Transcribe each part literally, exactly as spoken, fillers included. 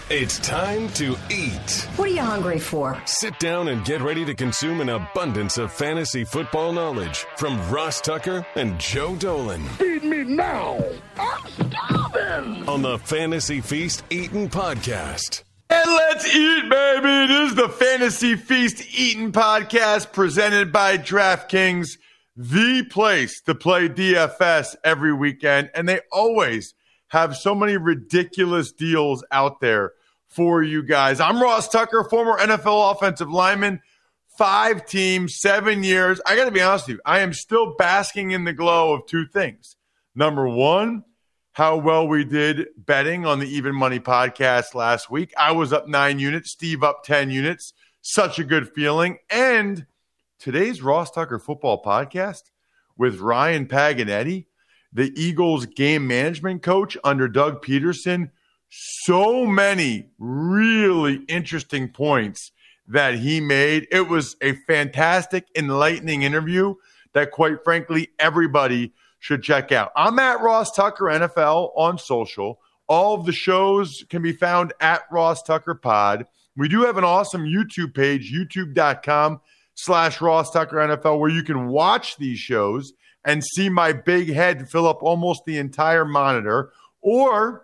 It's time to eat. What are you hungry for? Sit down and get ready to consume an abundance of fantasy football knowledge from Ross Tucker and Joe Dolan. Feed me now. I'm starving. On the Fantasy Feast Eatin' Podcast. And let's eat, baby. It is the Fantasy Feast Eatin' Podcast presented by DraftKings, the place to play D F S every weekend. And they always have so many ridiculous deals out there for you guys. I'm Ross Tucker, former N F L offensive lineman, five teams, seven years. I got to be honest with you, I am still basking in the glow of two things. Number one, how well we did betting on the Even Money podcast last week. I was up nine units, Steve up ten units. Such a good feeling. And today's Ross Tucker football podcast with Ryan Paganetti, the Eagles game management coach under Doug Peterson. So many really interesting points that he made. It was a fantastic, enlightening interview that, quite frankly, everybody should check out. I'm at Ross Tucker N F L on social. All of the shows can be found at Ross Tucker Pod. We do have an awesome YouTube page, youtube.com slash Ross Tucker N F L, where you can watch these shows and see my big head fill up almost the entire monitor. Or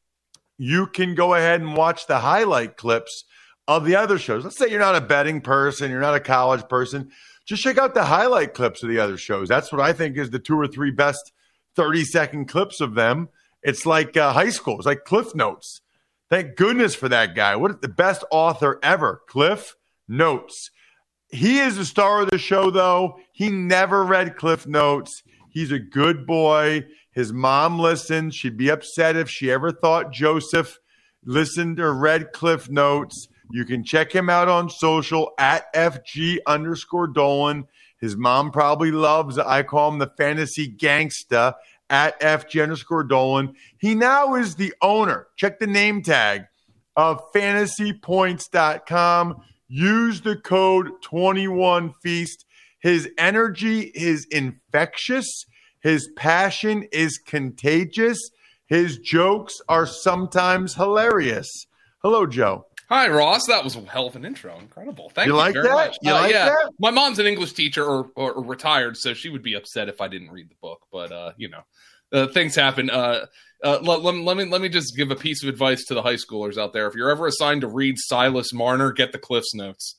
you can go ahead and watch the highlight clips of the other shows. Let's say you're not a betting person, you're not a college person. Just check out the highlight clips of the other shows. That's what I think is the two or three best thirty-second clips of them. It's like uh, high school. It's like Cliff Notes. Thank goodness for that guy. What the best author ever, Cliff Notes. He is the star of the show, though. He never read Cliff Notes. He's a good boy. His mom listens. She'd be upset if she ever thought Joseph listened or read Cliff Notes. You can check him out on social at F G underscore Dolan. His mom probably loves, I call him the fantasy gangsta, at F G underscore Dolan. He now is the owner. Check the name tag of fantasy points dot com. Use the code twenty-one feast. His energy is infectious. His passion is contagious. His jokes are sometimes hilarious. Hello, Joe. Hi, Ross. That was a hell of an intro. Incredible. Thank you, you like very that? much. You uh, like yeah. that? My mom's an English teacher or, or, or retired, so she would be upset if I didn't read the book. But, uh, you know, uh, things happen. Uh, uh, let, let, let, me, let me just give a piece of advice to the high schoolers out there. If you're ever assigned to read Silas Marner, get the Cliff's Notes.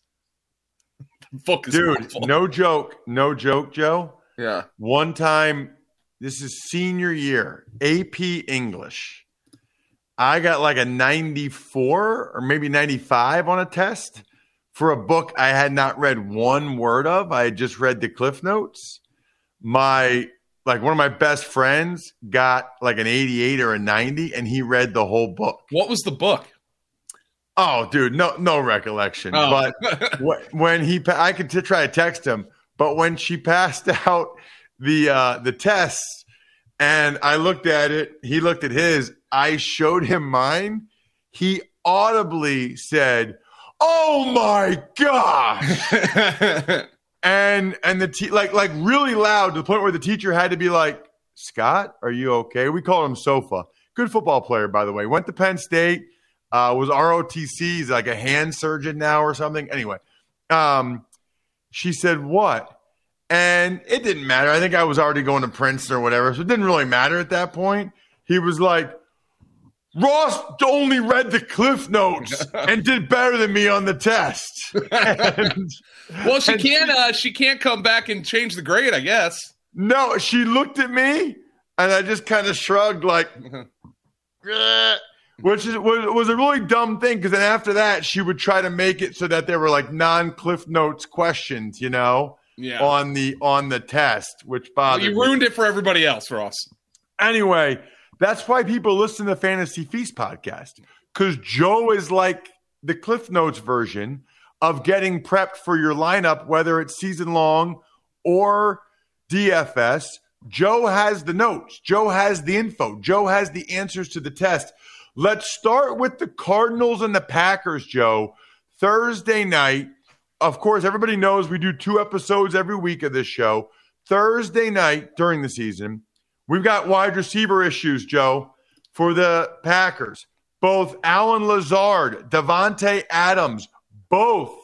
The book is Dude, awful. no joke. No joke, Joe. Yeah. One time, this is senior year, A P English. I got like a ninety-four or maybe ninety-five on a test for a book I had not read one word of. I had just read the Cliff Notes. My, like one of my best friends got like an eighty-eight or a ninety, and he read the whole book. What was the book? Oh, dude, no, no recollection. Oh. But wh- when he, I could t- try to text him, but when she passed out the uh, the tests, and I looked at it, he looked at his. I showed him mine. He audibly said, "Oh my gosh!" and and the te- like like really loud to the point where the teacher had to be like, "Scott, are you okay?" We called him Sofa. Good football player, by the way. Went to Penn State. Uh, was R O T C. He's like a hand surgeon now or something. Anyway, um, she said, "What?" And it didn't matter. I think I was already going to Princeton or whatever, so it didn't really matter at that point. He was like, "Ross only read the Cliff Notes and did better than me on the test." and, Well, she and can't. Uh, she can't come back and change the grade, I guess. No, she looked at me, and I just kind of shrugged, like, "Eh," which is, was, was a really dumb thing, because then after that, she would try to make it so that there were like non-Cliff Notes questions, you know, Yeah. on the on the test, which Well, bothered you me. ruined it for everybody else, Ross. Anyway, that's why people listen to the Fantasy Feast podcast, because Joe is like the Cliff Notes version of getting prepped for your lineup, whether it's season long or D F S. Joe has the notes. Joe has the info. Joe has the answers to the test. Let's start with the Cardinals and the Packers, Joe. Thursday night. Of course, everybody knows we do two episodes every week of this show. Thursday night during the season, we've got wide receiver issues, Joe, for the Packers. both Alan Lazard, Davante Adams, both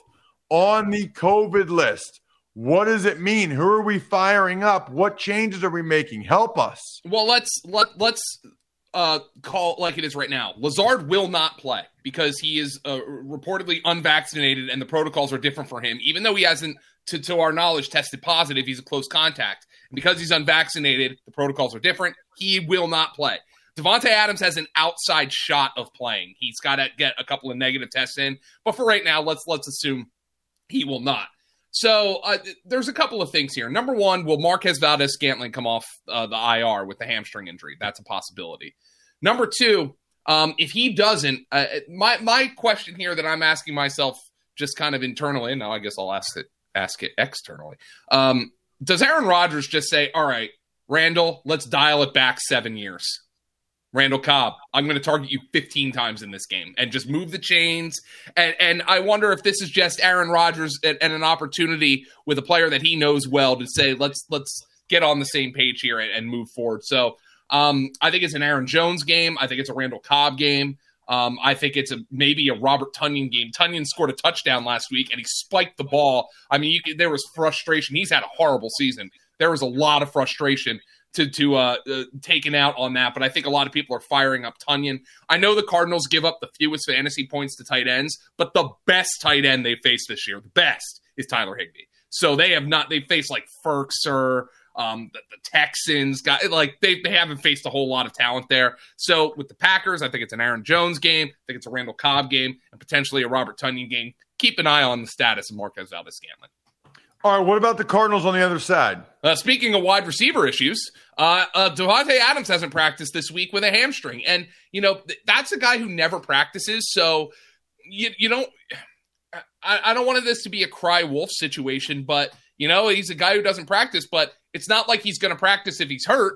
on the COVID list. What does it mean? Who are we firing up? What changes are we making? Help us. Well, let's let let's uh, call it like it is right now. Lazard will not play because he is uh, reportedly unvaccinated, and the protocols are different for him. Even though he hasn't, to, to our knowledge, tested positive, he's a close contact. And because he's unvaccinated, the protocols are different. He will not play. Davante Adams has an outside shot of playing. He's got to get a couple of negative tests in, but for right now, let's let's assume he will not. So uh, there's a couple of things here. Number one, will Marquez Valdes-Scantling come off uh, the I R with the hamstring injury? That's a possibility. Number two, um, if he doesn't, uh, my my question here that I'm asking myself just kind of internally, and now I guess I'll ask it ask it externally. Um, does Aaron Rodgers just say, all right, Randall, let's dial it back seven years? Randall Cobb, I'm going to target you fifteen times in this game and just move the chains. And and I wonder if this is just Aaron Rodgers and, and an opportunity with a player that he knows well to say, let's let's get on the same page here and, and move forward. So um, I think it's an Aaron Jones game. I think it's a Randall Cobb game. Um, I think it's a maybe a Robert Tonyan game. Tonyan scored a touchdown last week and he spiked the ball. I mean, you could, there was frustration. He's had a horrible season. There was a lot of frustration to to uh, uh, taken out on that, but I think a lot of people are firing up Tonyan. I know the Cardinals give up the fewest fantasy points to tight ends, but the best tight end they faced this year, the best, is Tyler Higbee. So they have not, they faced like Ferkser, um, the, the Texans, got like they, they haven't faced a whole lot of talent there. So with the Packers, I think it's an Aaron Jones game, I think it's a Randall Cobb game, and potentially a Robert Tonyan game. Keep an eye on the status of Marquez Valdes-Scantling. All right, what about the Cardinals on the other side? Uh, speaking of wide receiver issues, uh, uh, Davante Adams hasn't practiced this week with a hamstring. And, you know, th- that's a guy who never practices. So you, you don't I, – I don't want this to be a cry wolf situation, but, you know, he's a guy who doesn't practice, but it's not like he's going to practice if he's hurt.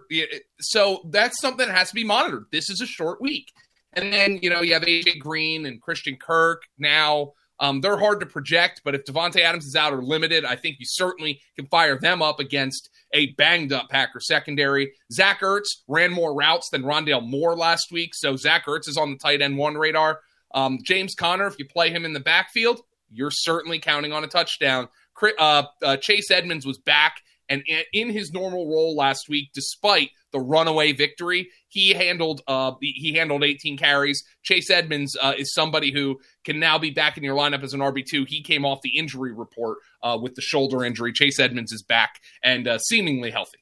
So that's something that has to be monitored. This is a short week. And then, you know, you have A J Green and Christian Kirk now. Um, they're hard to project, but if Davante Adams is out or limited, I think you certainly can fire them up against a banged-up Packer secondary. Zach Ertz ran more routes than Rondale Moore last week, so Zach Ertz is on the tight end one radar. Um, James Conner, if you play him in the backfield, you're certainly counting on a touchdown. Uh, uh, Chase Edmonds was back, and in his normal role last week, despite the runaway victory, he handled uh, he handled eighteen carries. Chase Edmonds uh, is somebody who can now be back in your lineup as an R B two. He came off the injury report uh, with the shoulder injury. Chase Edmonds is back and uh, seemingly healthy.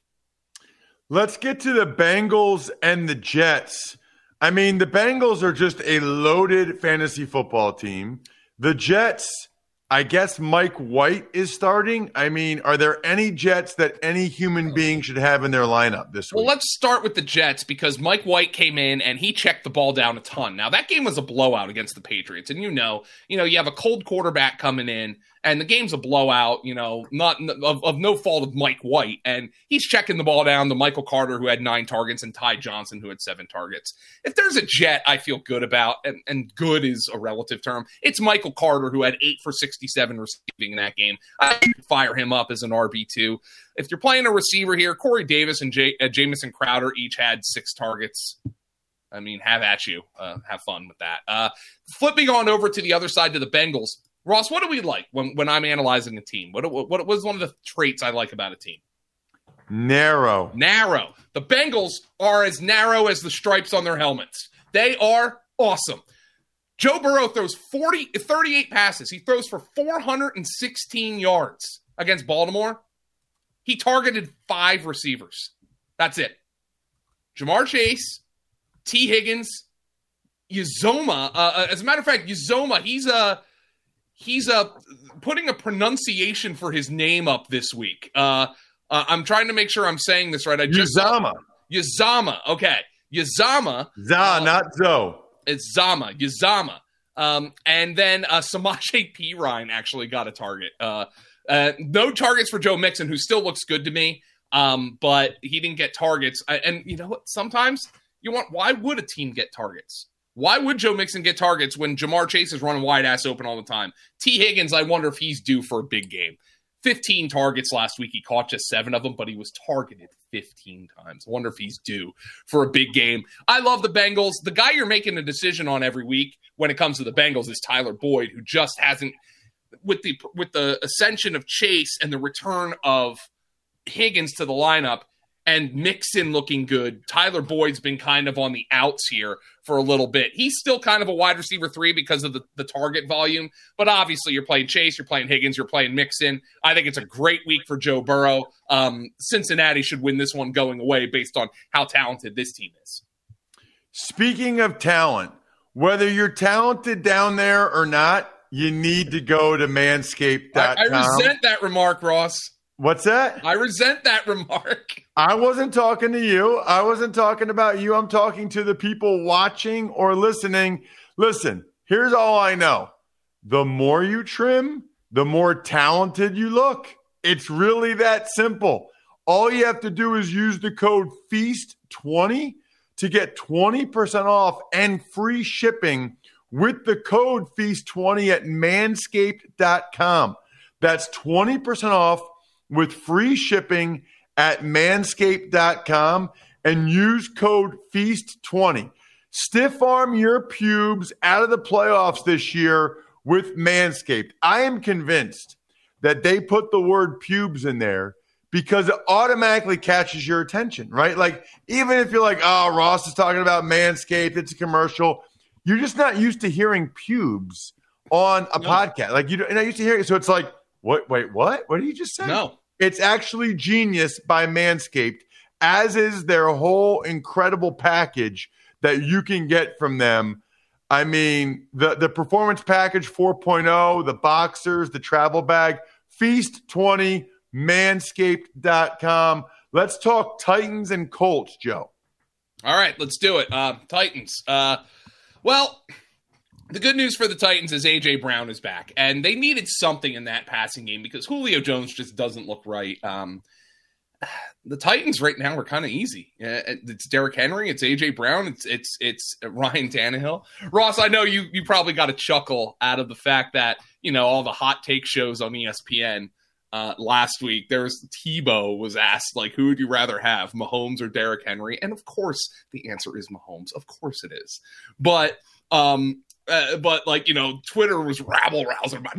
Let's get to the Bengals and the Jets. I mean, the Bengals are just a loaded fantasy football team. The Jets, I guess Mike White is starting. I mean, are there any Jets that any human being should have in their lineup this week? Well, let's start with the Jets because Mike White came in and he checked the ball down a ton. Now, that game was a blowout against the Patriots. And you know, you know, you have a cold quarterback coming in and the game's a blowout, you know, not of, of no fault of Mike White. And he's checking the ball down to Michael Carter, who had nine targets, and Ty Johnson, who had seven targets. If there's a Jet I feel good about, and, and good is a relative term, it's Michael Carter, who had eight for sixty-seven receiving in that game. I could fire him up as an R B two. If you're playing a receiver here, Corey Davis and J- uh, Jamison Crowder each had six targets. I mean, have at you. Uh, have fun with that. Uh, flipping on over to the other side to the Bengals. Ross, what do we like when, when I'm analyzing a team? What, what, what was one of the traits I like about a team? Narrow. Narrow. The Bengals are as narrow as the stripes on their helmets. They are awesome. Joe Burrow throws forty, thirty-eight passes. He throws for four hundred sixteen yards against Baltimore. He targeted five receivers. That's it. Jamar Chase, T. Higgins, Uzomah. Uh, as a matter of fact, Uzomah, he's a... He's uh, putting a pronunciation for his name up this week. Uh, uh, I'm trying to make sure I'm saying this right. I just Uzomah. Uzomah. Okay. Uzomah. Za, uh, not Zo. It's Zama. Uzomah. Um, and then uh, Samaje Perine actually got a target. Uh, uh, no targets for Joe Mixon, who still looks good to me, um, but he didn't get targets. Uh, and you know what? Sometimes you want, why would a team get targets? Why would Joe Mixon get targets when Jamar Chase is running wide ass open all the time? T. Higgins, I wonder if he's due for a big game. fifteen targets last week. He caught just seven of them, but he was targeted fifteen times. I wonder if he's due for a big game. I love the Bengals. The guy you're making a decision on every week when it comes to the Bengals is Tyler Boyd, who just hasn't, with the with the ascension of Chase and the return of Higgins to the lineup, and Mixon looking good, Tyler Boyd's been kind of on the outs here for a little bit. He's still kind of a wide receiver three because of the, the target volume, but obviously you're playing Chase, you're playing Higgins, you're playing Mixon. I think it's a great week for Joe Burrow. Um, Cincinnati should win this one going away based on how talented this team is. Speaking of talent, whether you're talented down there or not, you need to go to manscaped dot com. I, I resent that remark, Ross. What's that? I resent that remark. I wasn't talking to you. I wasn't talking about you. I'm talking to the people watching or listening. Listen, here's all I know. The more you trim, the more talented you look. It's really that simple. All you have to do is use the code feast twenty to get twenty percent off and free shipping with the code feast twenty at manscaped dot com. That's twenty percent off with free shipping at manscaped dot com and use code feast twenty. Stiff arm your pubes out of the playoffs this year with Manscaped. I am convinced that they put the word pubes in there because it automatically catches your attention, right? Like, even if you're like, oh, Ross is talking about Manscaped, it's a commercial, you're just not used to hearing pubes on a no. podcast. Like, you're not used to hearing it. So it's like, what? Wait, what? What did you just say? No. It's actually genius by Manscaped, as is their whole incredible package that you can get from them. I mean, the, the Performance Package four point oh, the boxers, the travel bag, feast twenty, manscaped dot com. Let's talk Titans and Colts, Joe. All right, let's do it. Uh, Titans. Uh, well... The good news for the Titans is A J. Brown is back, and they needed something in that passing game because Julio Jones just doesn't look right. Um, the Titans right now are kind of easy. It's Derrick Henry, it's A J. Brown, it's it's it's Ryan Tannehill. Ross, I know you you probably got a chuckle out of the fact that, you know, all the hot take shows on E S P N uh, last week. There was Tebow was asked, like, who would you rather have, Mahomes or Derrick Henry? And of course, the answer is Mahomes. Of course it is. But um, Uh, but, like, you know, Twitter was rabble-rousing about,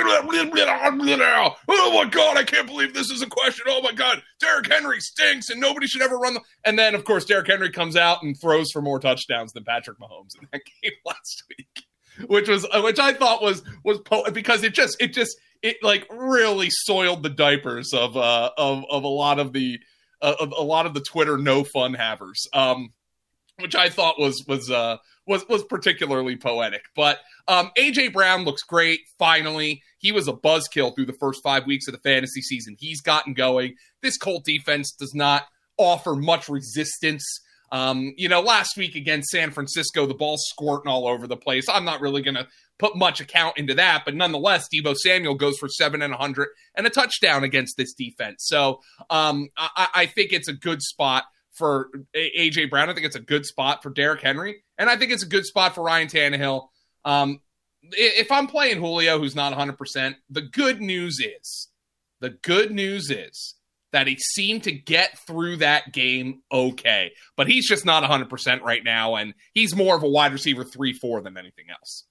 oh, my God, I can't believe this is a question. Oh, my God, Derrick Henry stinks and nobody should ever run the... And then, of course, Derrick Henry comes out and throws for more touchdowns than Patrick Mahomes in that game last week, which was, which I thought was, was po- because it just, it just, it, like, really soiled the diapers of, uh, of, of a lot of the, uh, of a lot of the Twitter no-fun havers, um, which I thought was, was, uh, was was particularly poetic. But um, A J. Brown looks great, finally. He was a buzzkill through the first five weeks of the fantasy season. He's gotten going. This Colt defense does not offer much resistance. Um, you know, last week against San Francisco, the ball's squirting all over the place. I'm not really going to put much account into that, but nonetheless, Deebo Samuel goes for seven and one hundred and a touchdown against this defense. So um, I, I think it's a good spot for A J. Brown. I think it's a good spot for Derrick Henry. And I think it's a good spot for Ryan Tannehill. Um, if I'm playing Julio, who's not one hundred percent, the good news is, the good news is that he seemed to get through that game okay. But he's just not one hundred percent right now, and he's more of a wide receiver three four than anything else.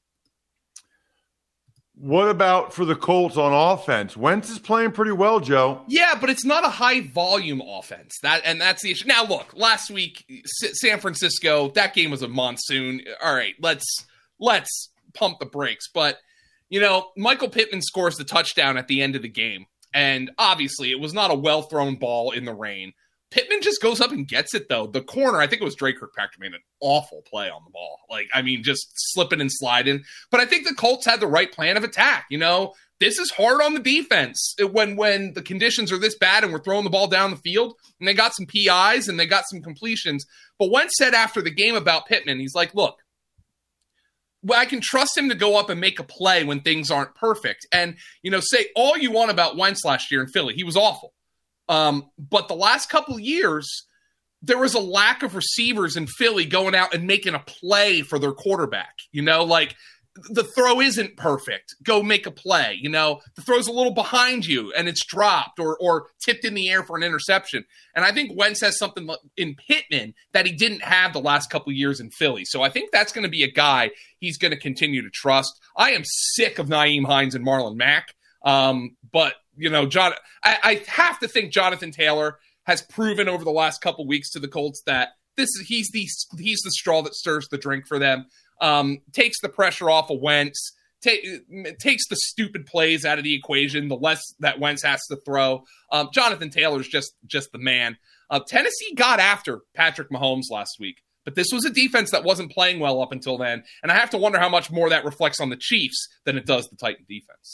What about for the Colts on offense? Wentz is playing pretty well, Joe. Yeah, but it's not a high-volume offense. That and that's the issue. Now, look, last week, S- San Francisco, that game was a monsoon. All right, let's let's pump the brakes. But, you know, Michael Pittman scores the touchdown at the end of the game. And obviously, it was not a well-thrown ball in the rain. Pittman just goes up and gets it, though. The corner, I think it was Drake Kirkpatrick, made an awful play on the ball. Like, I mean, just slipping and sliding. But I think the Colts had the right plan of attack. You know, this is hard on the defense when when the conditions are this bad and we're throwing the ball down the field. And they got some P Is and they got some completions. But Wentz said after the game about Pittman, he's like, look, well, I can trust him to go up and make a play when things aren't perfect. And, you know, say all you want about Wentz last year in Philly. He was awful. Um, but the last couple of years, there was a lack of receivers in Philly going out and making a play for their quarterback. You know, like the throw isn't perfect. Go make a play. You know, the throw's a little behind you and it's dropped or or tipped in the air for an interception. And I think Wentz has something in Pittman that he didn't have the last couple of years in Philly. So I think that's going to be a guy he's going to continue to trust. I am sick of Nyheim Hines and Marlon Mack. Um, but, you know, John, I, I have to think Jonathan Taylor has proven over the last couple weeks to the Colts that this is he's the he's the straw that stirs the drink for them. Um, takes the pressure off of Wentz, take, takes the stupid plays out of the equation, the less that Wentz has to throw. Um, Jonathan Taylor's just just the man. Uh, Tennessee got after Patrick Mahomes last week, but this was a defense that wasn't playing well up until then, and I have to wonder how much more that reflects on the Chiefs than it does the Titan defense.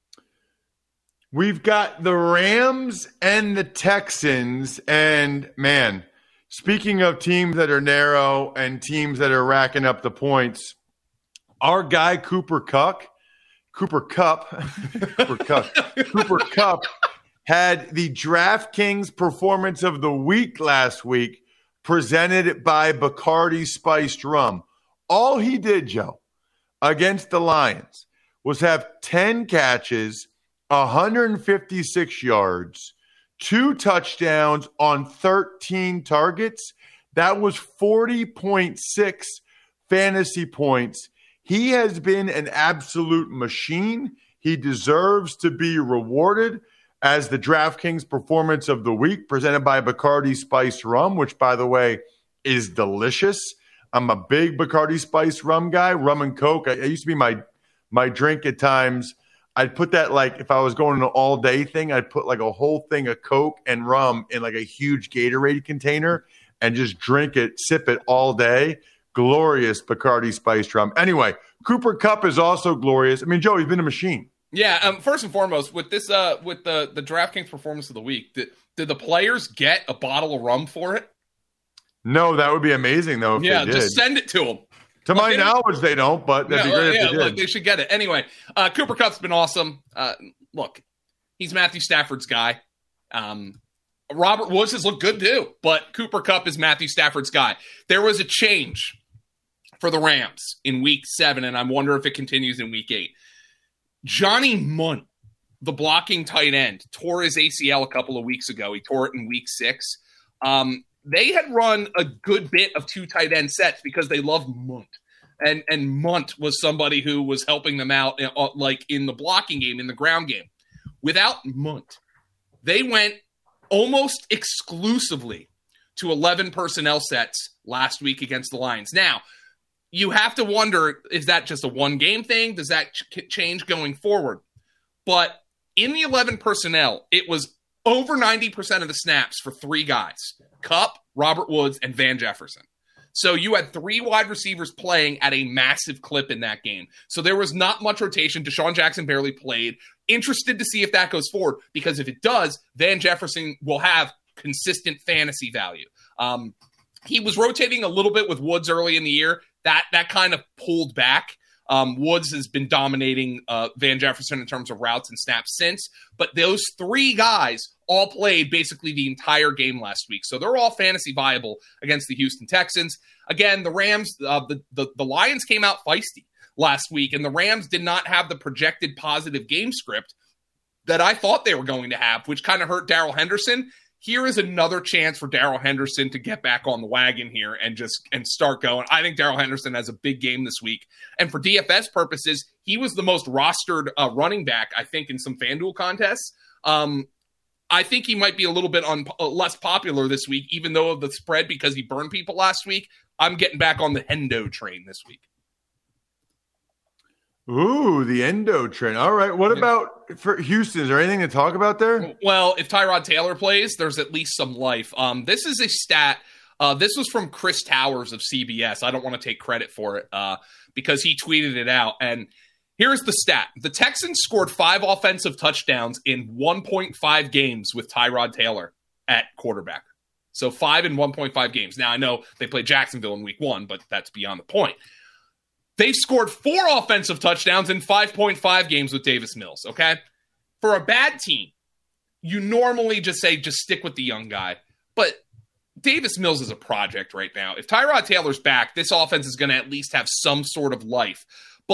We've got the Rams and the Texans, and man, speaking of teams that are narrow and teams that are racking up the points, our guy Cooper Kupp, Cooper Kupp, Cooper Kupp, Cooper Kupp had the DraftKings Performance of the Week last week, presented by Bacardi Spiced Rum. All he did, Joe, against the Lions was have ten catches, one hundred fifty-six yards, two touchdowns on thirteen targets. That was forty point six fantasy points. He has been an absolute machine. He deserves to be rewarded as the DraftKings Performance of the Week presented by Bacardi Spiced Rum, which, by the way, is delicious. I'm a big Bacardi Spiced Rum guy. Rum and Coke. I, it used to be my, my drink at times. I'd put that, like, if I was going on an all-day thing, I'd put, like, a whole thing of Coke and rum in, like, a huge Gatorade container and just drink it, sip it all day. Glorious Bacardi Spiced Rum. Anyway, Cooper Kupp is also glorious. I mean, Joe, he's been a machine. Yeah, um, first and foremost, with this, uh, with the, the DraftKings Performance of the Week, did, did the players get a bottle of rum for it? No, that would be amazing, though, if yeah, they did. Just send it to them. To Look, my knowledge, they don't, but that'd yeah, be great yeah, if they did. Look, they should get it. Anyway, uh, Cooper Kupp's been awesome. Uh, look, he's Matthew Stafford's guy. Um, Robert Woods has looked good too, but Cooper Kupp is Matthew Stafford's guy. There was a change for the Rams in week seven, and I wonder if it continues in week eight. Johnny Munt, the blocking tight end, tore his A C L a couple of weeks ago. He tore it in week six. Um, They had run a good bit of two tight end sets because they love Munt. And and Munt was somebody who was helping them out uh, like in the blocking game, in the ground game. Without Munt, they went almost exclusively to eleven personnel sets last week against the Lions. Now, you have to wonder, is that just a one-game thing? Does that ch- change going forward? But in the eleven personnel, it was over ninety percent of the snaps for three guys. Kupp, Robert Woods, and Van Jefferson. So you had three wide receivers playing at a massive clip in that game. So there was not much rotation. Deshaun Jackson barely played. Interested to see if that goes forward, because if it does, Van Jefferson will have consistent fantasy value. Um, he was rotating a little bit with Woods early in the year. That, that kind of pulled back. Um, Woods has been dominating uh, Van Jefferson in terms of routes and snaps since. But those three guys all played basically the entire game last week. So they're all fantasy viable against the Houston Texans. Again, the Rams, uh, the, the, the Lions came out feisty last week, and the Rams did not have the projected positive game script that I thought they were going to have, which kind of hurt Darrell Henderson. Here is another chance for Darrell Henderson to get back on the wagon here and just and start going. I think Darrell Henderson has a big game this week. And for D F S purposes, he was the most rostered uh, running back, I think, in some FanDuel contests. Um, I think he might be a little bit un- uh, less popular this week, even though of the spread, because he burned people last week. I'm getting back on the Hendo train this week. Ooh, the endo train. All right. What yeah. about for Houston? Is there anything to talk about there? Well, if Tyrod Taylor plays, there's at least some life. Um, this is a stat. Uh, this was from Chris Towers of C B S. I don't want to take credit for it uh, because he tweeted it out. And here's the stat. The Texans scored five offensive touchdowns in one point five games with Tyrod Taylor at quarterback. So five in one point five games. Now, I know they played Jacksonville in week one, but that's beyond the point. They've scored four offensive touchdowns in five point five games with Davis Mills, okay? For a bad team, you normally just say, just stick with the young guy. But Davis Mills is a project right now. If Tyrod Taylor's back, this offense is going to at least have some sort of life. But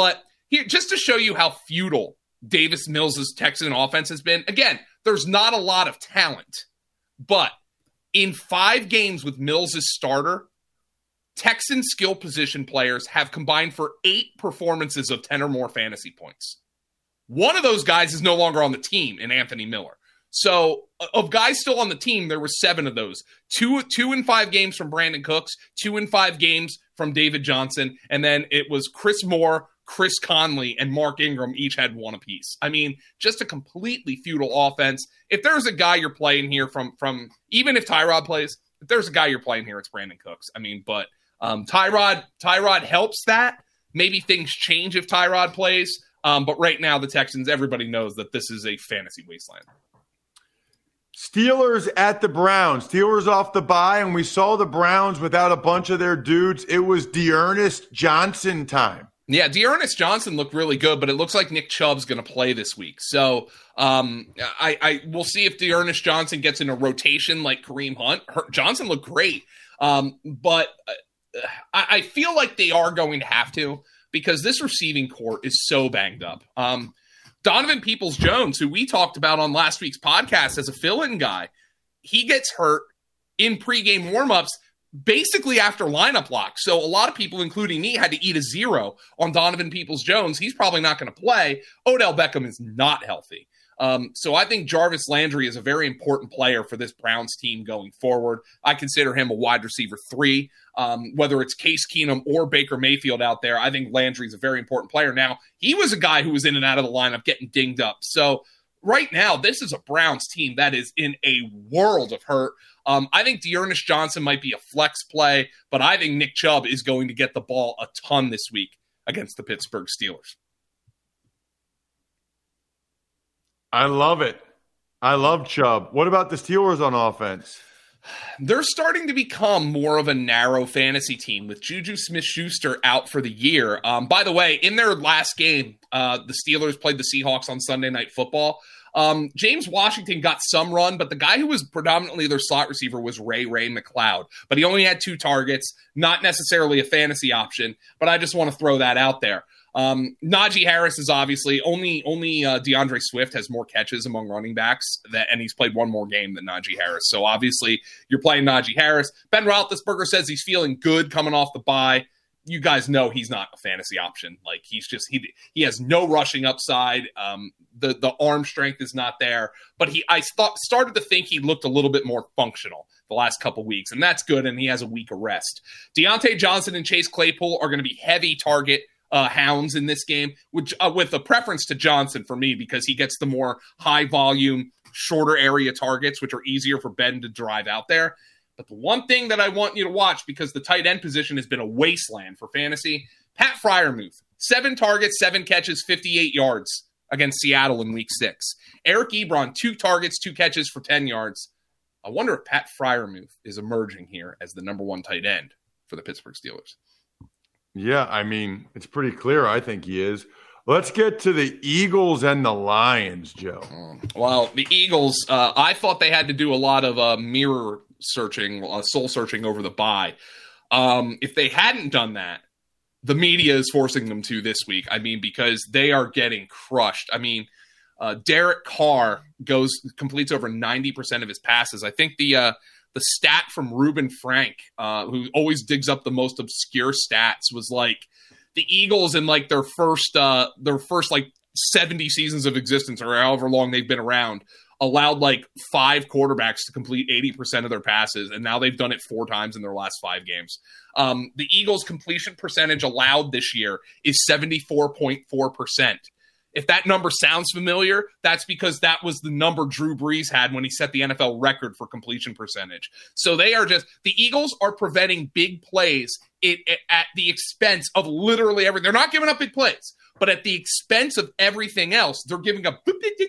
here, just to show you how futile Davis Mills' Texan offense has been. Again, there's not a lot of talent, but in five games with Mills as starter, Texan skill position players have combined for eight performances of ten or more fantasy points. One of those guys is no longer on the team in Anthony Miller. So of guys still on the team, there were seven of those. Two, two in five games from Brandon Cooks, two in five games from David Johnson, and then it was Chris Moore, Chris Conley, and Mark Ingram each had one apiece. I mean, just a completely futile offense. If there's a guy you're playing here from, from even if Tyrod plays, if there's a guy you're playing here, it's Brandon Cooks. I mean, but um, Tyrod, Tyrod helps that. Maybe things change if Tyrod plays. Um, but right now, the Texans, everybody knows that this is a fantasy wasteland. Steelers at the Browns. Steelers off the bye, and we saw the Browns without a bunch of their dudes. It was D'Ernest Johnson time. Yeah, D'Ernest Johnson looked really good, but it looks like Nick Chubb's going to play this week. So um, I, I we'll see if D'Ernest Johnson gets in a rotation like Kareem Hunt. Her, Johnson looked great, um, but uh, I, I feel like they are going to have to because this receiving corps is so banged up. Um, Donovan Peoples-Jones, who we talked about on last week's podcast as a fill-in guy, he gets hurt in pregame warmups basically after lineup lock. So a lot of people, including me, had to eat a zero on Donovan Peoples-Jones. He's probably not going to play. Odell Beckham is not healthy. Um, so I think Jarvis Landry is a very important player for this Browns team going forward. I consider him a wide receiver three. Um, whether it's Case Keenum or Baker Mayfield out there, I think Landry is a very important player. Now, he was a guy who was in and out of the lineup getting dinged up. So right now, this is a Browns team that is in a world of hurt. Um, I think D'Ernest Johnson might be a flex play, but I think Nick Chubb is going to get the ball a ton this week against the Pittsburgh Steelers. I love it. I love Chubb. What about the Steelers on offense? They're starting to become more of a narrow fantasy team with Juju Smith-Schuster out for the year. Um, by the way, in their last game, uh, the Steelers played the Seahawks on Sunday Night Football. Um, James Washington got some run, but the guy who was predominantly their slot receiver was Ray Ray McCloud. But he only had two targets, not necessarily a fantasy option, but I just want to throw that out there. Um, Najee Harris is obviously only only uh, DeAndre Swift has more catches among running backs, that, and he's played one more game than Najee Harris. So obviously you're playing Najee Harris. Ben Roethlisberger says he's feeling good coming off the bye. You guys know he's not a fantasy option. Like he's just he he has no rushing upside. Um, the the arm strength is not there. But he I thought started to think he looked a little bit more functional the last couple weeks, and that's good. And he has a week of rest. Deontay Johnson and Chase Claypool are going to be heavy target Uh, hounds in this game, which uh, with a preference to Johnson for me because he gets the more high volume, shorter area targets, which are easier for Ben to drive out there. But the one thing that I want you to watch, because the tight end position has been a wasteland for fantasy, Pat Freiermuth, seven targets, seven catches, fifty-eight yards against Seattle in week six. Eric Ebron, two targets, two catches for ten yards. I wonder if Pat Freiermuth is emerging here as the number one tight end for the Pittsburgh Steelers. Yeah, I mean, it's pretty clear. I think he is. Let's get to the Eagles and the Lions, Joe. Well, the Eagles, uh, I thought they had to do a lot of uh, mirror searching, uh, soul searching over the bye. Um, if they hadn't done that, the media is forcing them to this week. I mean, because they are getting crushed. I mean, uh, Derek Carr goes completes over ninety percent of his passes. I think the uh, the stat from Reuben Frank, uh, who always digs up the most obscure stats, was like the Eagles in like their first uh, their first like seventy seasons of existence, or however long they've been around, allowed like five quarterbacks to complete eighty percent of their passes, and now they've done it four times in their last five games. Um, the Eagles' completion percentage allowed this year is seventy-four point four percent. If that number sounds familiar, that's because that was the number Drew Brees had when he set the N F L record for completion percentage. So they are just, the Eagles are preventing big plays it, it, at the expense of literally everything. They're not giving up big plays, but at the expense of everything else, they're giving up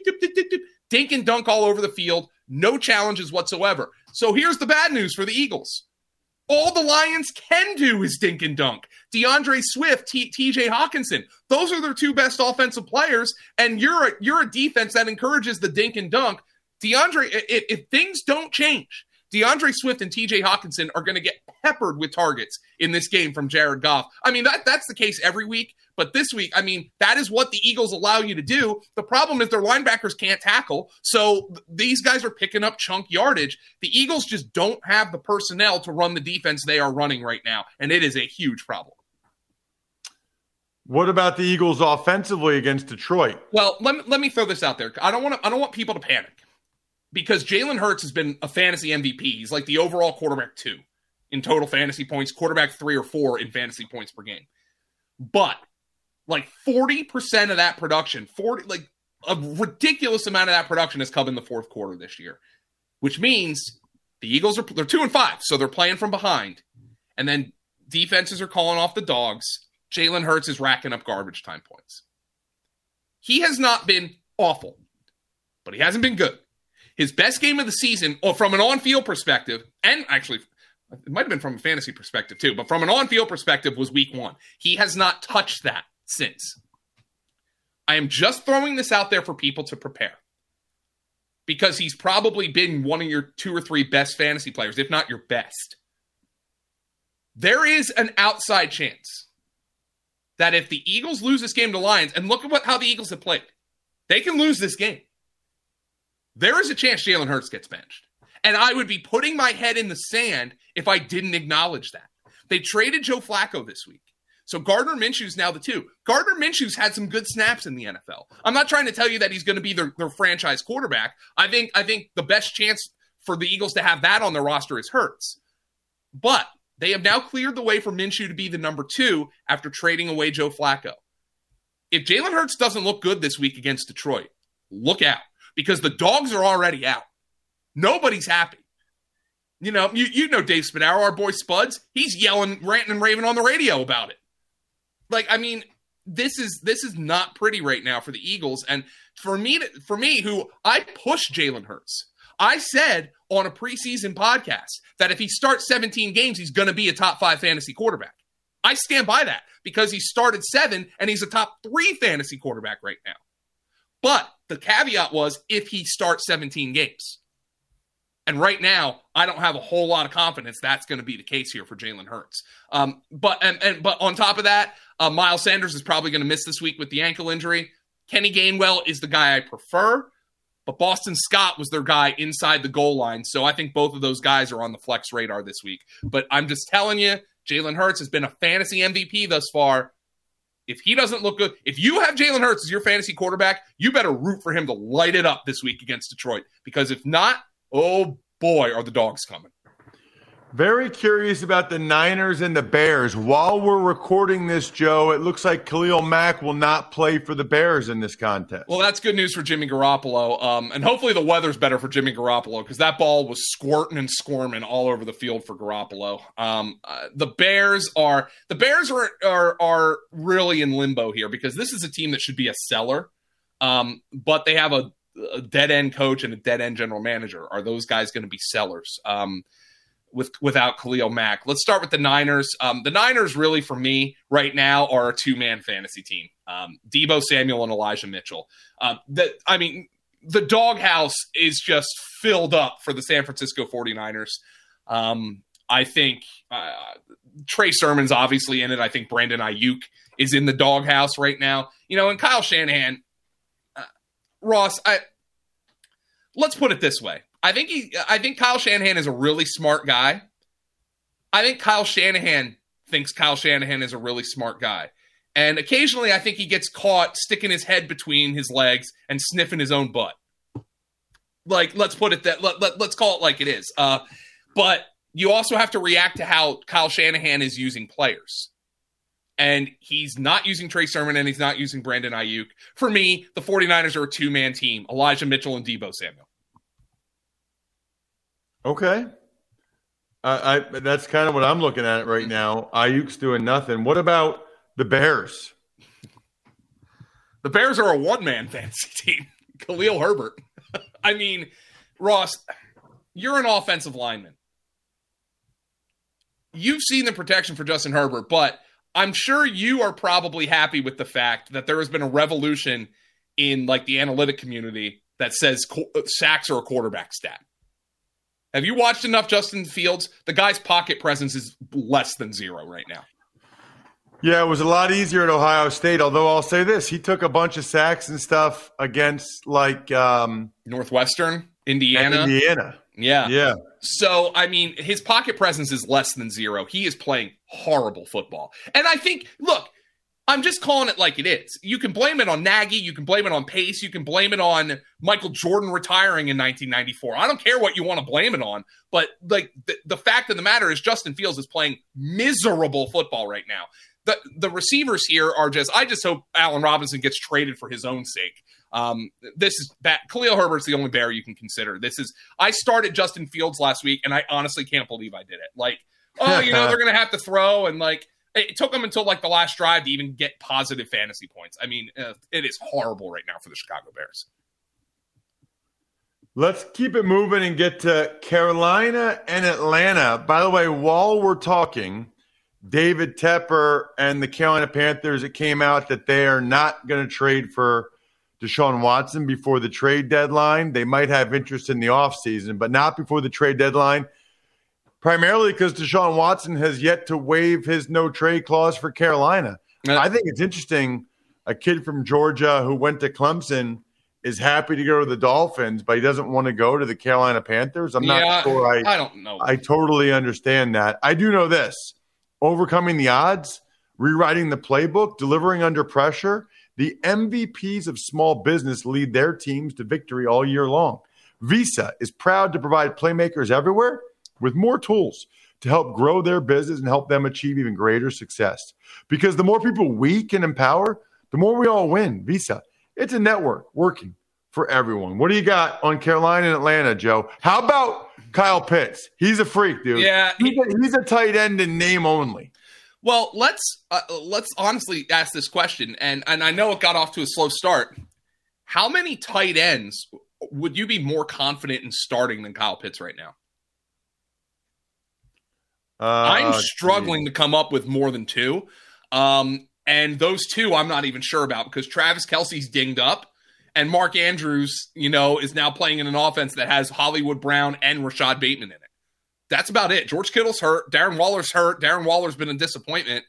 dink and dunk all over the field, no challenges whatsoever. So here's the bad news for the Eagles. All the Lions can do is dink and dunk. DeAndre Swift, T- TJ Hawkinson, those are their two best offensive players, and you're a, you're a defense that encourages the dink and dunk. DeAndre, if, if things don't change, DeAndre Swift and T J Hawkinson are going to get peppered with targets in this game from Jared Goff. I mean, that that's the case every week, But this week, I mean, that is what the Eagles allow you to do. The problem is their linebackers can't tackle, so th- these guys are picking up chunk yardage. The Eagles just don't have the personnel to run the defense they are running right now, and it is a huge problem. What about the Eagles offensively against Detroit? Well, let me, let me throw this out there. I don't want to. I don't want people to panic because Jalen Hurts has been a fantasy M V P. He's like the overall quarterback two in total fantasy points, quarterback three or four in fantasy points per game. But like forty percent of that production, forty like a ridiculous amount of that production has come in the fourth quarter this year, which means the Eagles are they're two and five, so they're playing from behind, and then defenses are calling off the dogs. Jalen Hurts is racking up garbage time points. He has not been awful, but he hasn't been good. His best game of the season, or from an on-field perspective, and actually, it might have been from a fantasy perspective too, but from an on-field perspective was week one. He has not touched that since. I am just throwing this out there for people to prepare because he's probably been one of your two or three best fantasy players, if not your best. There is an outside chance that if the Eagles lose this game to Lions, and look at what how the Eagles have played, they can lose this game. There is a chance Jalen Hurts gets benched. And I would be putting my head in the sand if I didn't acknowledge that. They traded Joe Flacco this week. So Gardner Minshew's now the two. Gardner Minshew's had some good snaps in the N F L. I'm not trying to tell you that he's going to be their, their franchise quarterback. I think I think the best chance for the Eagles to have that on their roster is Hurts. But they have now cleared the way for Minshew to be the number two after trading away Joe Flacco. If Jalen Hurts doesn't look good this week against Detroit, look out. Because the dogs are already out. Nobody's happy. You know, you, you know Dave Spadaro, our boy Spuds. He's yelling, ranting, and raving on the radio about it. Like, I mean, this is this is not pretty right now for the Eagles. And for me, to, for me, who I pushed Jalen Hurts, I said on a preseason podcast that if he starts seventeen games, he's going to be a top five fantasy quarterback. I stand by that because he started seven and he's a top three fantasy quarterback right now. But the caveat was if he starts seventeen games. And right now, I don't have a whole lot of confidence that's going to be the case here for Jalen Hurts. Um, but and, and but on top of that, uh, Miles Sanders is probably going to miss this week with the ankle injury. Kenny Gainwell is the guy I prefer, but Boston Scott was their guy inside the goal line. So I think both of those guys are on the flex radar this week. But I'm just telling you, Jalen Hurts has been a fantasy M V P thus far. If he doesn't look good, if you have Jalen Hurts as your fantasy quarterback, you better root for him to light it up this week against Detroit. Because if not, oh boy, are the dogs coming. Very curious about the Niners and the Bears. While we're recording this, Joe, it looks like Khalil Mack will not play for the Bears in this contest. Well, that's good news for Jimmy Garoppolo. Um, and hopefully the weather's better for Jimmy Garoppolo because that ball was squirting and squirming all over the field for Garoppolo. Um, uh, the Bears are the Bears are, are are really in limbo here because this is a team that should be a seller, um, but they have a, a dead-end coach and a dead-end general manager. Are those guys going to be sellers? Um With without Khalil Mack. Let's start with the Niners. Um, the Niners really, for me, right now, are a two-man fantasy team. Um, Deebo Samuel and Elijah Mitchell. Um, the, I mean, the doghouse is just filled up for the San Francisco forty-niners. Um, I think uh, Trey Sermon's obviously in it. I think Brandon Ayuk is in the doghouse right now. You know, and Kyle Shanahan, uh, Ross, I, let's put it this way. I think he. I think Kyle Shanahan is a really smart guy. I think Kyle Shanahan thinks Kyle Shanahan is a really smart guy. And occasionally I think he gets caught sticking his head between his legs and sniffing his own butt. Like, let's put it that, let, let, let's call it like it is. Uh, but you also have to react to how Kyle Shanahan is using players. And he's not using Trey Sermon and he's not using Brandon Ayuk. For me, the forty-niners are a two-man team, Elijah Mitchell and Deebo Samuel. Okay. Uh, I that's kind of what I'm looking at right now. Ayuk's doing nothing. What about the Bears? The Bears are a one-man fantasy team. Khalil Herbert. I mean, Ross, you're an offensive lineman. You've seen the protection for Justin Herbert, but I'm sure you are probably happy with the fact that there has been a revolution in like the analytic community that says co- sacks are a quarterback stat. Have you watched enough Justin Fields? The guy's pocket presence is less than zero right now. Yeah, it was a lot easier at Ohio State, although I'll say this. He took a bunch of sacks and stuff against, like, um, Northwestern, Indiana. Indiana. Yeah. Yeah. So, I mean, his pocket presence is less than zero. He is playing horrible football. And I think, look, I'm just calling it like it is. You can blame it on Nagy. You can blame it on Pace. You can blame it on Michael Jordan retiring in nineteen ninety-four. I don't care what you want to blame it on. But, like, the, the fact of the matter is Justin Fields is playing miserable football right now. The the receivers here are just, I just hope Allen Robinson gets traded for his own sake. Um, this is bad. Khalil Herbert's the only bear you can consider. This is, I started Justin Fields last week, and I honestly can't believe I did it. Like, oh, you know, they're going to have to throw, and like, it took them until like the last drive to even get positive fantasy points. I mean, uh, it is horrible right now for the Chicago Bears. Let's keep it moving and get to Carolina and Atlanta. By the way, while we're talking, David Tepper and the Carolina Panthers, it came out that they are not going to trade for Deshaun Watson before the trade deadline. They might have interest in the offseason, but not before the trade deadline, primarily because Deshaun Watson has yet to waive his no-trade clause for Carolina. Uh, I think it's interesting. A kid from Georgia who went to Clemson is happy to go to the Dolphins, but he doesn't want to go to the Carolina Panthers. I'm yeah, not sure I, I don't know. I totally understand that. I do know this. Overcoming the odds, rewriting the playbook, delivering under pressure. The M V Ps of small business lead their teams to victory all year long. Visa is proud to provide playmakers everywhere with more tools to help grow their business and help them achieve even greater success. Because the more people we can empower, the more we all win. Visa, it's a network working for everyone. What do you got on Carolina and Atlanta, Joe? How about Kyle Pitts? He's a freak, dude. Yeah, he's a, he's a tight end in name only. Well, let's uh, let's honestly ask this question, and and I know it got off to a slow start. How many tight ends would you be more confident in starting than Kyle Pitts right now? Uh, I'm struggling geez. to come up with more than two, um, and those two I'm not even sure about because Travis Kelce's dinged up. And Mark Andrews, you know, is now playing in an offense that has Hollywood Brown and Rashad Bateman in it. That's about it. George Kittle's hurt. Darren Waller's hurt. Darren Waller's been a disappointment.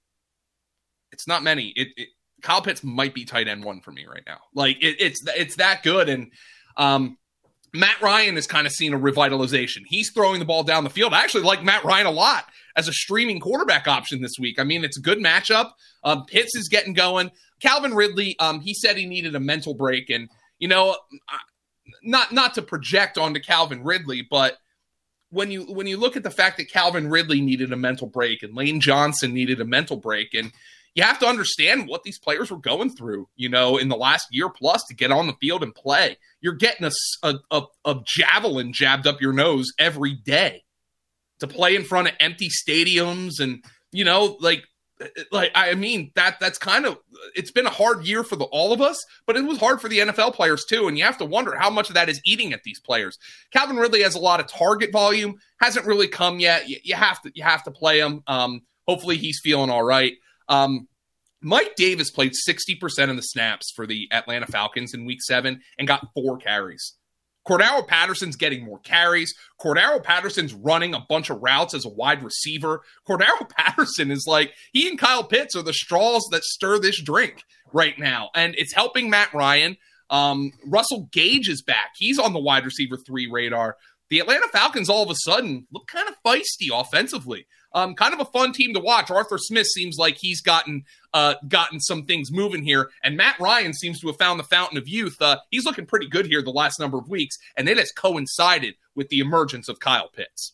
It's not many. It, it Kyle Pitts might be tight end one for me right now. Like it, it's it's that good. And um, Matt Ryan has kind of seen a revitalization. He's throwing the ball down the field. I actually like Matt Ryan a lot as a streaming quarterback option this week. I mean, it's a good matchup. Um, Pitts is getting going. Calvin Ridley, um, he said he needed a mental break. And, you know, not not to project onto Calvin Ridley, but when you when you look at the fact that Calvin Ridley needed a mental break and Lane Johnson needed a mental break, and you have to understand what these players were going through, you know, in the last year plus to get on the field and play. You're getting a, a, a, a javelin jabbed up your nose every day to play in front of empty stadiums. And, you know, like, like I mean, that that's kind of, it's been a hard year for the, all of us, but it was hard for the N F L players too. And you have to wonder how much of that is eating at these players. Calvin Ridley has a lot of target volume, hasn't really come yet. You, you have to, you have to play him. Um, hopefully he's feeling all right. Um, Mike Davis played sixty percent of the snaps for the Atlanta Falcons in week seven and got four carries. Cordero Patterson's getting more carries. Cordero Patterson's running a bunch of routes as a wide receiver. Cordero Patterson is like, he and Kyle Pitts are the straws that stir this drink right now. And it's helping Matt Ryan. Um, Russell Gage is back. He's on the wide receiver three radar. The Atlanta Falcons all of a sudden look kind of feisty offensively. Um, kind of a fun team to watch. Arthur Smith seems like he's gotten uh, gotten some things moving here, and Matt Ryan seems to have found the fountain of youth. Uh, he's looking pretty good here the last number of weeks, and it has coincided with the emergence of Kyle Pitts.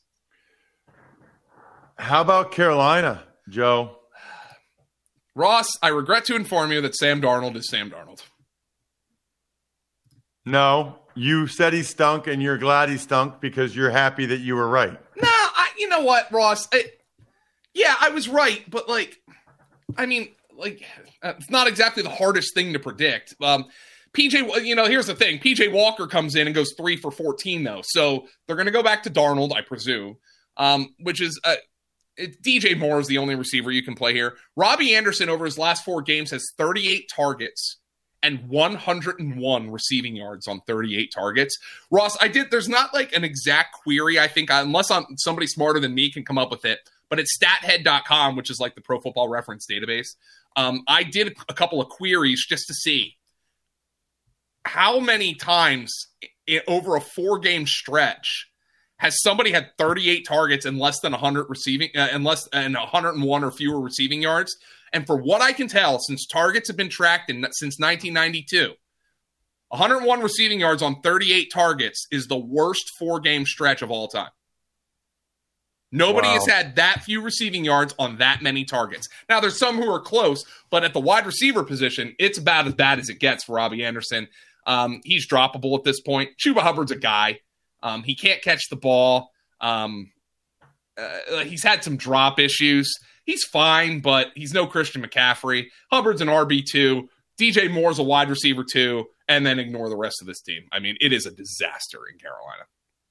How about Carolina, Joe? Ross, I regret to inform you that Sam Darnold is Sam Darnold. No, you said he stunk, and you're glad he stunk because you're happy that you were right. No, I, you know what, Ross? I, yeah, I was right, but like, I mean, like, it's not exactly the hardest thing to predict. Um, P J, you know, here's the thing: P J Walker comes in and goes three for fourteen, though, so they're going to go back to Darnold, I presume, um, which is. Uh, It, D J Moore is the only receiver you can play here. Robbie Anderson over his last four games has thirty-eight targets and one hundred one receiving yards on thirty-eight targets. Ross, I did. There's not like an exact query. I think unless I'm, somebody smarter than me can come up with it. but it's stathead dot com, which is like the Pro Football Reference database. Um, I did a couple of queries just to see how many times in, over a four-game stretch has somebody had thirty-eight targets and less than one hundred receiving, uh, and less and one hundred one or fewer receiving yards. And for what I can tell, since targets have been tracked in, since nineteen ninety-two, one hundred one receiving yards on thirty-eight targets is the worst four-game stretch of all time. Nobody wow. has had that few receiving yards on that many targets. Now, there's some who are close, but at the wide receiver position, it's about as bad as it gets for Robbie Anderson. Um, he's droppable at this point. Chuba Hubbard's a guy. Um, he can't catch the ball. Um, uh, he's had some drop issues. He's fine, but he's no Christian McCaffrey. Hubbard's an R B two. D J Moore's a wide receiver two, and then ignore the rest of this team. I mean, it is a disaster in Carolina.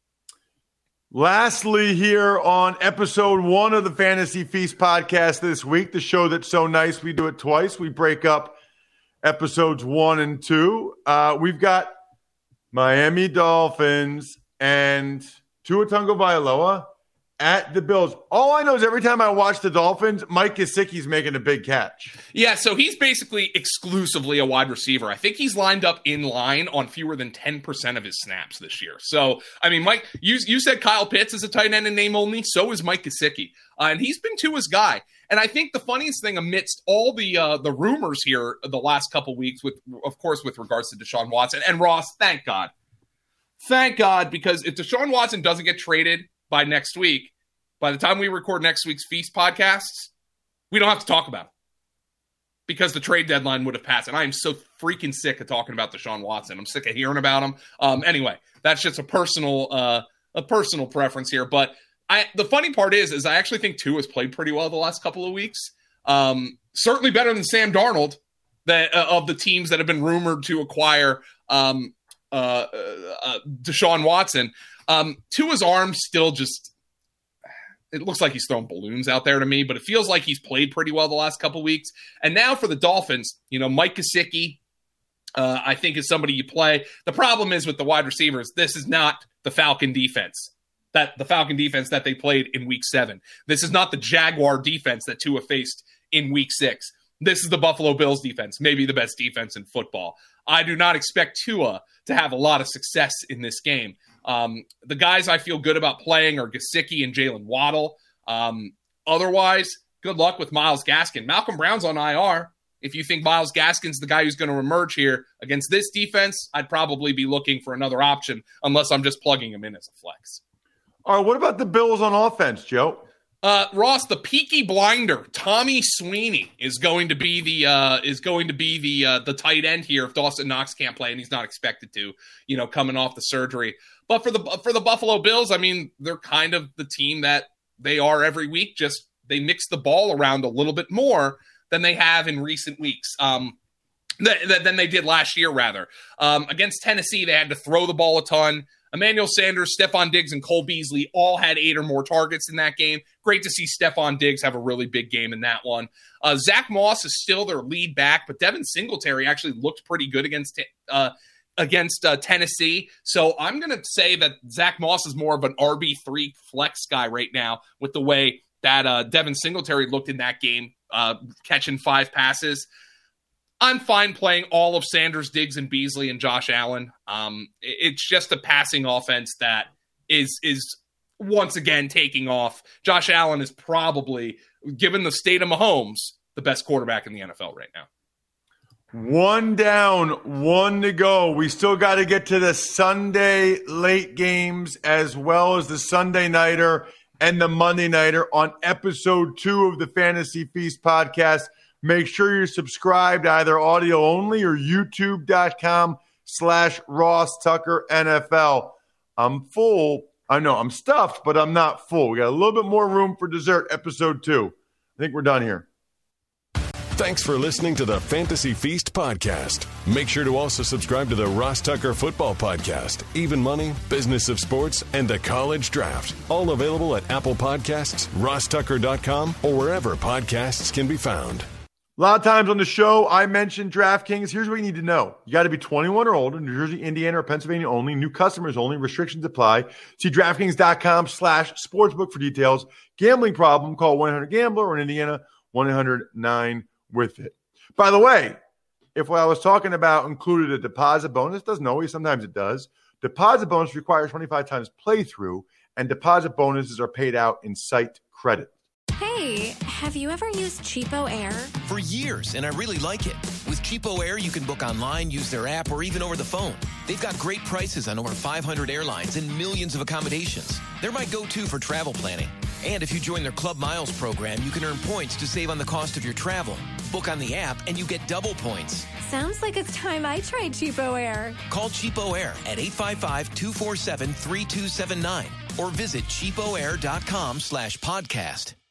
Lastly, here on episode one of the Fantasy Feast podcast this week, the show that's so nice we do it twice. We break up episodes one and two. Uh, we've got Miami Dolphins and Tua Tagovailoa at the Bills. All I know is every time I watch the Dolphins, Mike Gesicki's making a big catch. Yeah, so he's basically exclusively a wide receiver. I think he's lined up in line on fewer than ten percent of his snaps this year. So, I mean, Mike, you, you said Kyle Pitts is a tight end in name only. So is Mike Gesicki. Uh, and he's been Tua's guy. And I think the funniest thing amidst all the uh, the rumors here the last couple weeks, with of course, with regards to Deshaun Watson and Ross, thank God. Thank God, because if Deshaun Watson doesn't get traded by next week, by the time we record next week's Feast podcasts, we don't have to talk about it because the trade deadline would have passed. And I am so freaking sick of talking about Deshaun Watson. I'm sick of hearing about him. Um, anyway, that's just a personal uh, a personal preference here. But I, the funny part is, is I actually think Tua has played pretty well the last couple of weeks. Um, certainly better than Sam Darnold, that uh, of the teams that have been rumored to acquire um, uh, uh, Deshaun Watson. Um, Tua's arm still just. It looks like he's throwing balloons out there to me, but it feels like he's played pretty well the last couple of weeks. And now for the Dolphins, you know, Mike Gesicki, uh, I think is somebody you play. The problem is with the wide receivers, this is not the Falcon defense, that the Falcon defense that they played in week seven. This is not the Jaguar defense that Tua faced in week six. This is the Buffalo Bills defense, maybe the best defense in football. I do not expect Tua to have a lot of success in this game. Um, the guys I feel good about playing are Gesicki and Jalen Waddle. Um, otherwise, good luck with Myles Gaskin. Malcolm Brown's on I R. If you think Myles Gaskin's the guy who's going to emerge here against this defense, I'd probably be looking for another option unless I'm just plugging him in as a flex. All right, what about the Bills on offense, Joe? Uh, Ross, the Peaky Blinder, Tommy Sweeney is going to be the uh, is going to be the uh, the tight end here if Dawson Knox can't play, and he's not expected to, you know, coming off the surgery. But for the for the Buffalo Bills, I mean, they're kind of the team that they are every week. Just they mix the ball around a little bit more than they have in recent weeks. Um, th- th- than they did last year, rather. Um, against Tennessee, they had to throw the ball a ton. Emmanuel Sanders, Stephon Diggs, and Cole Beasley all had eight or more targets in that game. Great to see Stephon Diggs have a really big game in that one. Uh, Zach Moss is still their lead back, but Devin Singletary actually looked pretty good against uh, against uh, Tennessee. So I'm going to say that Zach Moss is more of an R B three flex guy right now with the way that uh, Devin Singletary looked in that game, uh, catching five passes. I'm fine playing all of Sanders, Diggs, and Beasley and Josh Allen. Um, it's just a passing offense that is is once again taking off. Josh Allen is probably, given the state of Mahomes, the best quarterback in the N F L right now. One down, one to go. We still got to get to the Sunday late games as well as the Sunday nighter and the Monday nighter on episode two of the Fantasy Feast podcast. Make sure you're subscribed, either audio only or youtube.com slash Ross Tucker NFL. I'm full. I know I'm stuffed, but I'm not full. We got a little bit more room for dessert, episode two. I think we're done here. Thanks for listening to the Fantasy Feast podcast. Make sure to also subscribe to the Ross Tucker Football Podcast, Even Money, Business of Sports, and the College Draft. All available at Apple Podcasts, ross tucker dot com, or wherever podcasts can be found. A lot of times on the show, I mentioned DraftKings. Here's what you need to know. You got to be twenty-one or older, New Jersey, Indiana, or Pennsylvania only. New customers only. Restrictions apply. See DraftKings.com slash sportsbook for details. Gambling problem, call one eight hundred gambler, or in Indiana, one eight hundred nine with it. By the way, if what I was talking about included a deposit bonus, doesn't always, sometimes it does. Deposit bonus requires twenty-five times playthrough, and deposit bonuses are paid out in site credit. Hey, have you ever used Cheapo Air? For years, and I really like it. With Cheapo Air, you can book online, use their app, or even over the phone. They've got great prices on over five hundred airlines and millions of accommodations. They're my go-to for travel planning. And if you join their Club Miles program, you can earn points to save on the cost of your travel. Book on the app, and you get double points. Sounds like it's time I tried Cheapo Air. Call Cheapo Air at eight five five, two four seven, three two seven nine or visit cheapoair.com slash podcast.